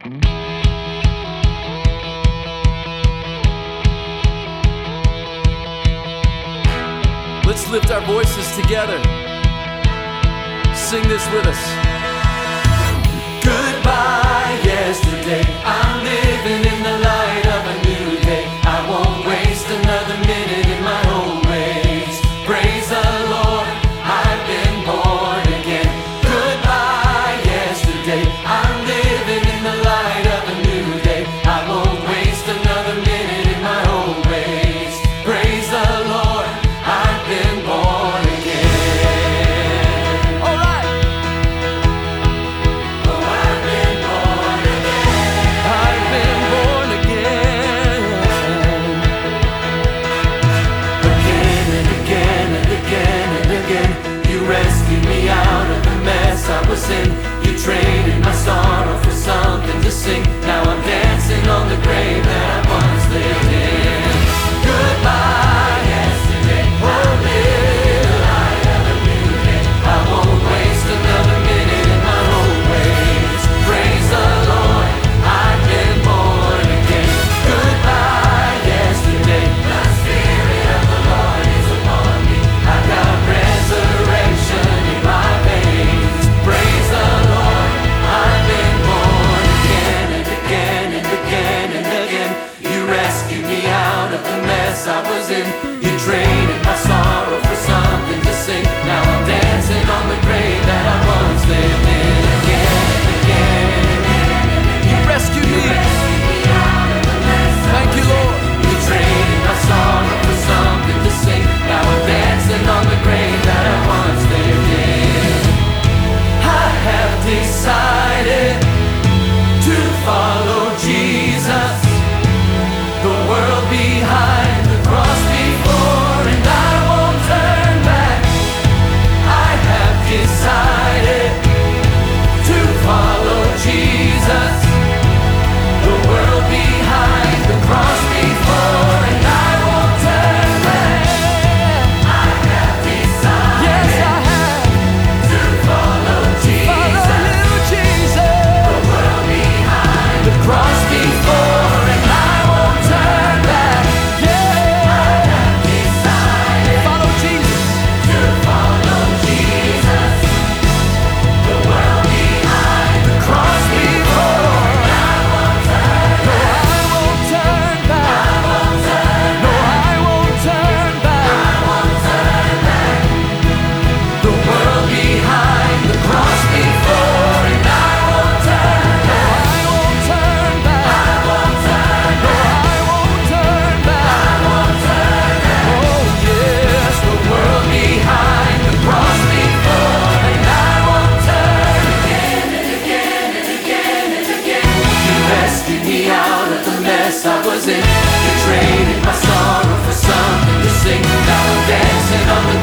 Let's lift our voices together. Sing this with us. Goodbye, yesterday. I'm living in the light of a new day. I won't waste another minute in my own ways. Praise the Lord, I've been born again. Goodbye, yesterday. I'm living in the light of a new day. I won't waste another minute in my own ways. Praise the Lord, I've been born again. All right. Oh, I've been born again. I've been born again. Again and again and again and again. You rescued me out of the mess I was in. You traded my sorrow for something to sing. Now I'm dancing on the grave that I once lived in. Goodbye, yesterday. Oh, live the light of a new day. I won't waste another minute in my own ways. Praise the Lord, I've been born again. Goodbye, yesterday. The Spirit of the Lord is upon me. I've got resurrection in my veins. Praise the Lord, I've been born again and again and again and again. You rescued me out of the mess I was in. You traded my sorrow for something to sing. Now I'm dancing on the grave that I once lived in. Again and again and again. You rescued me. Thank you, Lord. You traded my sorrow for something to sing. Now I'm dancing on the grave that I once lived in. I have decided to follow Jesus. The world behind, the cross before, and I won't turn back. I have decided to follow Jesus. The world behind, the cross before, and I won't turn back. I have decided, yes I have, to follow Jesus. Follow you, Jesus. The world behind, the cross before, and I won't turn back. Yeah. I have decided, follow Jesus. To follow Jesus. The world behind, the cross before, and I won't turn back. No, I won't turn back. I won't turn back. No, I won't turn back. I won't turn back. The world behind, the cross before, and I won't turn back. No, I won't turn back. I won't turn back. No, I won't turn back. I won't turn back. Oh yes, the world behind, the cross before, and I won't turn again and again and again and again. You rescued me out of the mess I was in. You traded my sorrow for something to sing. Now I'm dancing on the